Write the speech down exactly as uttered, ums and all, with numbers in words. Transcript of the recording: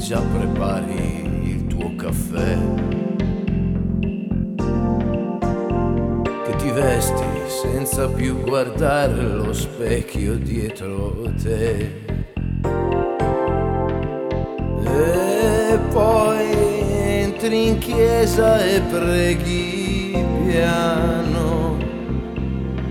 già prepari il tuo caffè, che ti vesti senza più guardare lo specchio dietro te. E poi entri in chiesa e preghi piano,